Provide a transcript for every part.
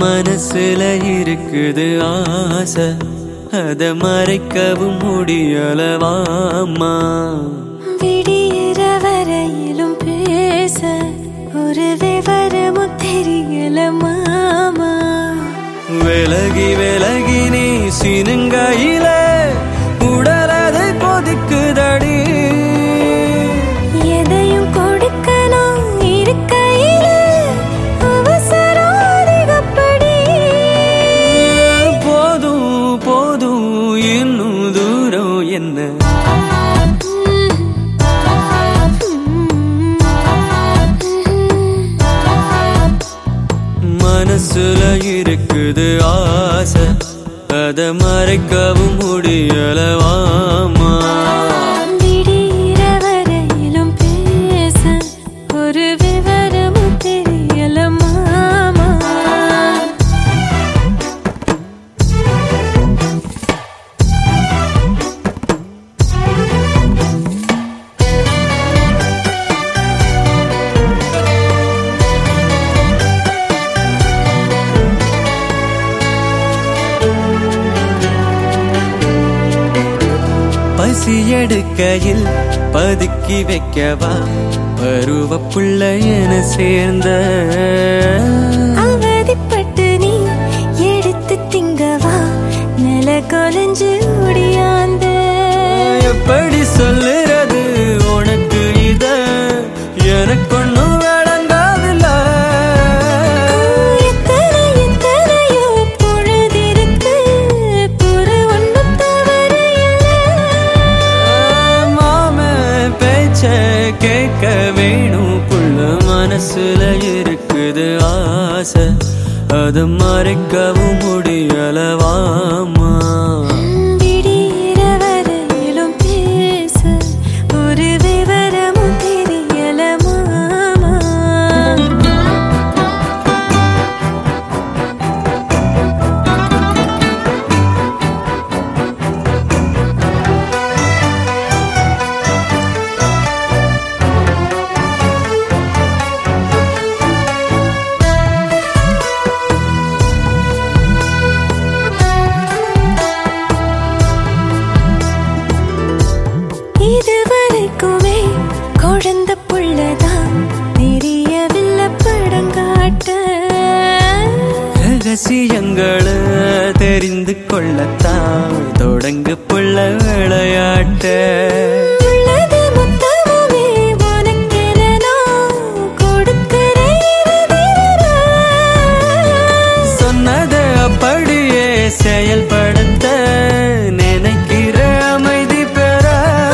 மனசுல இருக்குது ஆசை, அத மறைக்கவும் முடியலவாமா. விடியிற வரையிலும் பேச ஒரு விவரமும் தெரியல மாமா. விலகி விலகி நீ சினுங்கையில உடலதை கொதிக்குதடி. எதையும் கொடுக்கணும் இருக்கையில அவசரம் அதிகப்படி. போதும் போதும் இன்னும் தூரம் என்ன. மனசுல இருக்குது ஆசை, அத மறைக்கவும் முடியலவாமா. விடியிற வரையிலும் பேச ஒரு விவரமும் தெரியல மாமா. பசி எடுக்கையில் பதுக்கி வைக்கவா பருவ புள்ள என சேர்ந்த. அவதிப்பட்டு நீ எடுத்து திங்கவா நில கொலைஞ்சு ஓடியாந்த. எப்படி சொல்லுறது உனக்கு இத, எனக்கு ஒன்னும் விளங்காதில்ல. எத்தனையோ பொழுதிருக்கு பொறு ஒன்றும் தவறு மாம பேச்ச கேட்க வேணும் புள்ள. மனசுல இருக்குது ஆசை, அது மறைக்கவும் முடியலவாமா. விடியிற வரையிலும் பேச ஒரு விவரமும் தெரியல மாமா. இதுவரைக்குமே குழந்தை புள்ளதான் தெரியவில்லை படங்காட்ட. ரகசியங்களை தெரிந்து கொள்ளத்தான் தொடங்கு புள்ள விளையாட்ட. உள்ளது மொத்தமுமே உனக்கென நான் கொடுக்கிறேன். சொன்னதை அப்படியே செயல்படுத்த நினைக்கிற அமைதி பெற.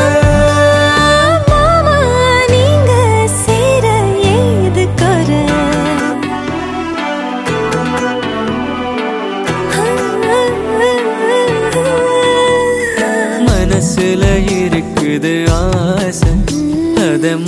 மாமா நீங்க சேர ஏது குறை. மனசுல இருக்குது ஆசை, அத